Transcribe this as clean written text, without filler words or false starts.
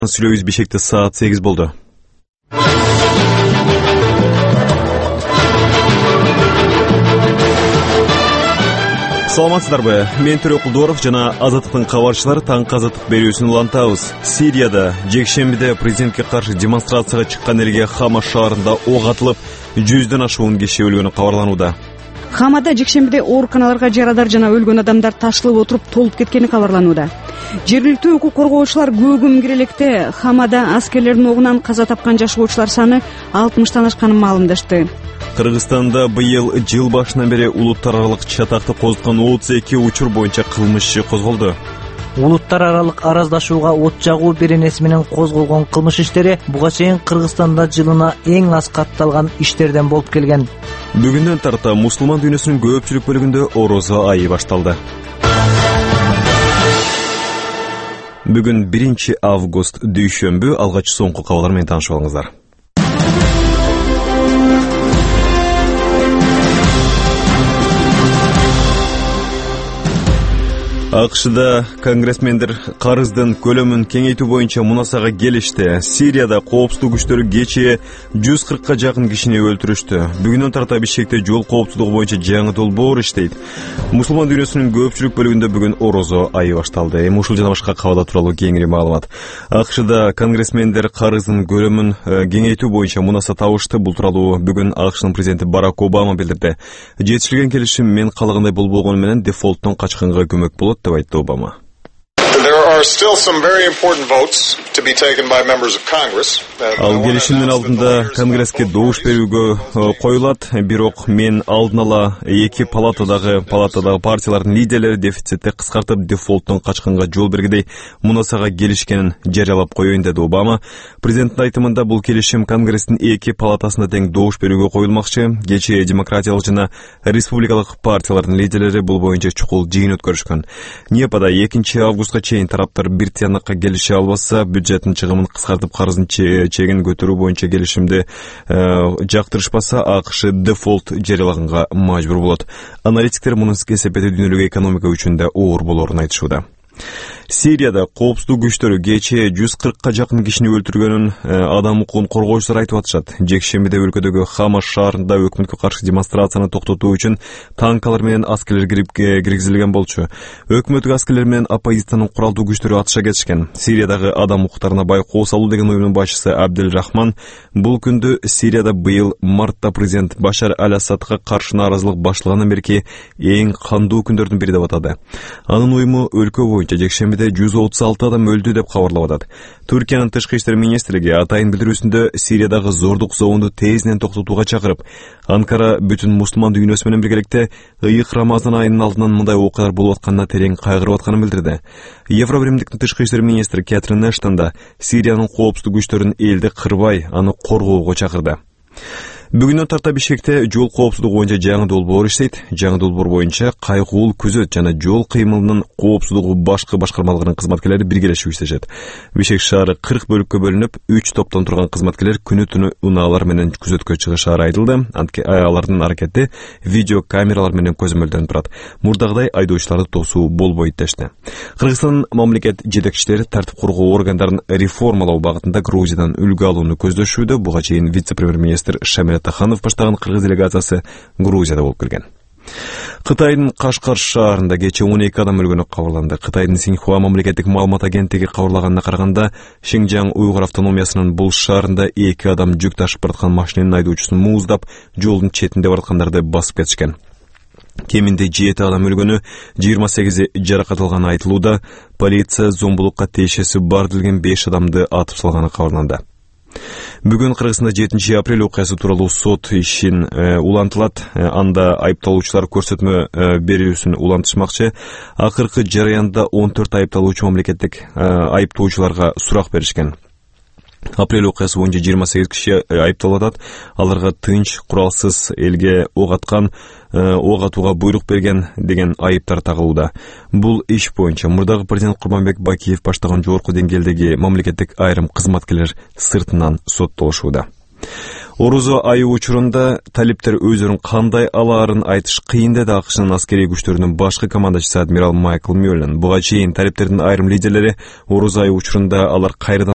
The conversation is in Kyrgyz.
Сүйлөбүз Бишкекте саат 8 болду. Саламатсыздарбы? Мен Төрөк Кулдуаров жана Азаттыктын кабарчылары таңкы азаттык берүүсүн улантабыз. Сирияда жекшембиде президентке каршы демонстрацияга чыккан элге Хама шаарында ок атылып, 100дөн ашуун киши өлгөнү кабарланууда. Хамада жекшембиде ооруканаларга жарадар жана өлгөн адамдар ташылып отуруп толуп кеткени кабарланууда. Жергиликтүү укук коргоочулар көп күн кирелекте Хамада аскерлердин огунан каза тапкан жашоочулар саны 60тан ашканын маалымдашты. Кыргызстанда быйыл жыл башынан бери улуттар аралык чатакты козуткан 32 учур боюнча кылмыш иши козголду. Улуттар аралык араздашууга от жагуу беренеси менен козголгон кылмыш иштери буга чейин Кыргызстанда жылына эң аз катталган иштерден болуп келген. Бүгүндөн тарта мусулман дүйнөсүнүн көпчүлүк бөлүгүндө орозо айы башталды. Бүгүн 1 август дүйшөмбү, алгач соңку кабарлар менен таанышып алыңыздар. АКШда конгрессмендер карыздын көлөмүн кеңейтүү боюнча мунасага келишти. Сирияда коопсуздук күчтөрү кечээ 140ка жакын кишини өлтүрүштү. Бүгүндөн тарта Бишкекте жол коопсуздугу боюнча жаңы долбоор иштейт. Мусулман дүйнөсүнүн көпчүлүк бөлүгүндө бүгүн орозо айы башталды. Ушул жана башка кабарлар тууралуу кеңири маалымат. АКШда конгрессмендер карыздын көлөмүн кеңейтүү боюнча мунаса табышты. Бул тууралуу бүгүн АКШнын президенти Барак Обама билдирди. Жетишилген келишим мен каалагандай болбогону менен дефолттон качканга көмөк болот деп айтты Обама. Ал келишимдин алдында Конгресске добуш берүүгө коюлат, бирок мен алдын ала эки палатадагы партиялардын лидерлери дефицитти кыскартып дефолттон качканга жол бергидей мунасага келишкенин жарыялап коеюн деди Обама. Президенттин айтымында бул келишим Конгресстин эки палатасында тең добуш берүүгө коюлмакчы. Кечээ демократиялык жана республикалык партиялардын лидерлери бул боюнча чукул жыйын өткөрүшкөн. Непада 2 августка чейин тараптар бир тиянакка келише албаса, бюджеттин чыгымын кыскартып карыздын чегин көтөрүү боюнча келишимди жактырышпаса, АКШ дефолт жарыялаганга мажбур болот. Аналитиктер мунун кесепети дүйнөлүк экономика үчүн да оор болорун айтышууда. Сирияда коопсуздук күчтөрү кечээ 140ка жакын кишини өлтүргөнүн адам укугун коргоочулар айтып атышат. Жекшембиде өлкөдөгү Хама шаарында өкмөткө каршы демонстрацияны токтотуу үчүн танкалар менен аскерлер киргизилген болчу. Өкмөттүк аскерлер менен оппозициянын куралдуу күчтөрү атыша кетишкен. Сириядагы адам укуктарына байкоо салуу деген уюмдун башчысы Абдель Рахман бул күндү Сирияда быйыл мартта президент Башар аль-Асадка каршы нааразылык башталгандан берки эң кандуу күндөрдүн бири деп атады. Анын уюму өлкө боюнча жекшембиде 136 адам өлдү деп кабарлап атат. Түркиянын тышкы иштер министрлиги атайын билдирүүсүндө Сириядагы зордук зоонду тезинен токтотууга чакырып, Анкара бүтүн мусулман дүйнөсү менен биргеликте ыйык Рамазан айынын алдынан мындай окуялар болуп атканына терең кайгырып атканын билдирди. Евробиримдиктин тышкы иштер министри Кэтрин Эштон да Сириянын коопсуздук күчтөрүн элди кырбай, аны коргоого чакырды. Бүгүндөн тарта Бишкекте жол коопсуздугу боюнча жаңы долбоор иштейт. Жаңы долбоор боюнча кайгуул күзөт жана жол кыймылынын коопсуздугу башкы башкармалыгынын кызматкерлери биргелешип иштешет. Бишкек шаары 40 бөлүккө бөлүнүп, 3 топтон турган кызматкерлер күнү-түнү унаалар менен күзөткө чыгышаары айтылды. Алардын аракети видео камералар менен көзөмөлдөнүп турат. Мурдагыдай айдоочуларды тосуу болбойт дешти. Кыргызстан мамлекет жетекчилери тартип коргоо органдарын реформалоо багытында Грузиядан үлгү алууну көздөшүүдө. Буга чейин вице-премьер-министр Шамилет Таханов баштаган кыргыз делегациясы Грузияда болуп келген. Кытайдын Кашкар шаарында кечээ 12 адам өлгөнү кабарланды. Кытайдын Синьхуа мамлекеттик маалымат агенттиги кабарлаганына караганда, Шинжаң уйгур автономиясынын бул шаарында 2 адам жүк ташып бараткан машинанын айдоочусун мууздап, жолдун четинде бараткандарды басып кетишкен. Кеминде 7 адам өлгөнү, 28 жаракат алганы айтылууда. Полиция зомбулукка тиешеси бар делген 5 адамды атып салганы кабарланды. Бүгүн Кыргызстанда 7 апрель окуясы тууралуу сот ишин улантылат. Анда айыпталуучулар көрсөтмө берүүсүн улантышмакчы. Акыркы жараянда 14 айыпталуучу мамлекеттик айыптоочуларга сурак беришкен. Апрель окуясы боюнча 28 киши айыпталып атат. Аларга тынч, куралсыз элге ок аткан, ок атууга буйрук берген деген айыптар тагылууда. Бул иш боюнча мурдагы президент Курманбек Бакиев баштаган жогорку деңгээлдеги мамлекеттик айрым кызматкерлер сыртынан соттолушууда. Орозо айы учурунда талиптер өзөрүн кандай алаарын айтыш кыйын деди АКШнын аскерий күчтөрүнүн башкы командачысы адмирал Майкл Мюллен. Буга чейин талиптердин айрым лидерлери Орозо айы учурунда алар кайрадан